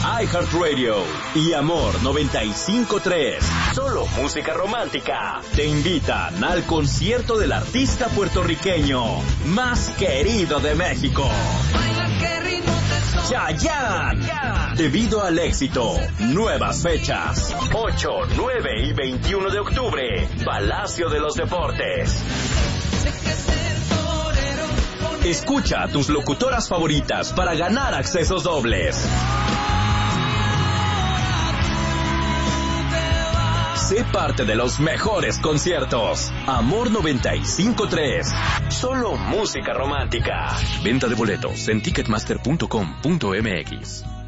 iHeartRadio y Amor 95.3. Solo música romántica. Te invitan al concierto del artista puertorriqueño más querido de México, Chayanne. Debido al éxito, nuevas fechas: 8, 9 y 21 de octubre, Palacio de los Deportes. Escucha a tus locutoras favoritas para ganar accesos dobles. Sé parte de los mejores conciertos. Amor 95.3. Solo música romántica. Venta de boletos en ticketmaster.com.mx.